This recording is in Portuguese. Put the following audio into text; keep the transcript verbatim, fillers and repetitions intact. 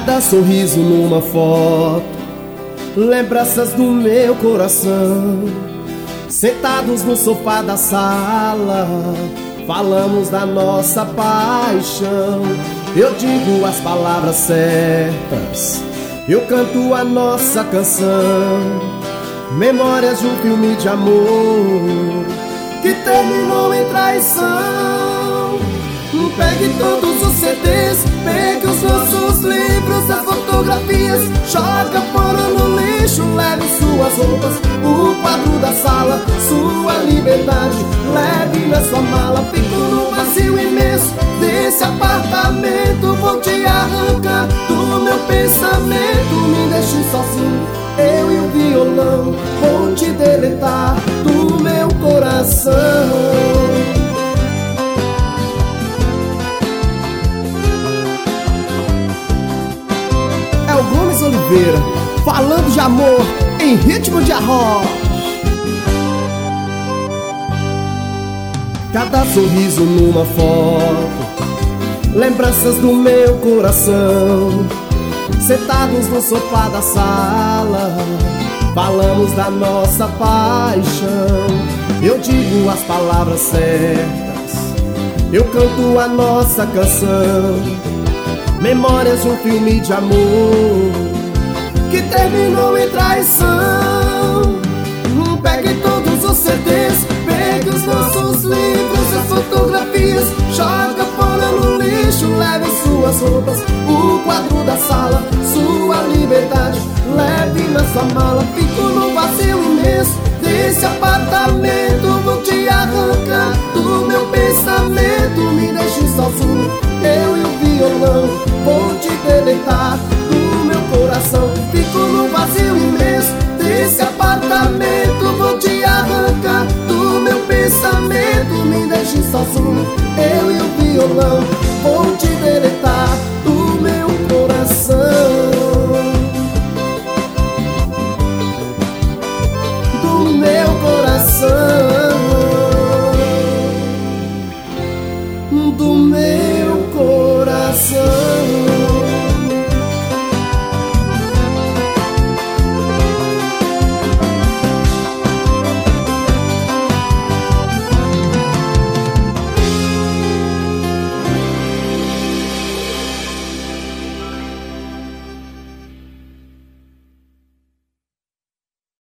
Cada sorriso numa foto, lembranças do meu coração. Sentados no sofá da sala, falamos da nossa paixão. Eu digo as palavras certas, eu canto a nossa canção. Memórias de um filme de amor que terminou em traição. Pegue todos os C Ds, pegue os nossos livros, as fotografias, joga fora no lixo, leve suas roupas, o quadro da sala, sua liberdade, leve na sua mala. Fico no vazio imenso desse apartamento, vou te arrancar do meu pensamento. Me deixe sozinho, eu e o violão, vou te deletar do meu coração. Gomes Oliveira, falando de amor em ritmo de arroz. Cada sorriso numa foto, lembranças do meu coração. Sentados no sofá da sala, falamos da nossa paixão. Eu digo as palavras certas, eu canto a nossa canção. Memórias de um filme de amor que terminou em traição. Pegue todos os C Ds, pegue os nossos livros, as fotografias, joga fora no lixo, leve suas roupas, o quadro da sala, sua liberdade, leve na sua mala. Fico no vazio imenso desse apartamento, vou te arrancar do meu pensamento. Me deixe sozinho, eu e o violão, vou te deletar do meu coração. Fico no vazio imenso desse apartamento, vou te arrancar do meu pensamento. Me deixe sozinho, eu e o violão, vou te deletar do meu coração. Do meu coração.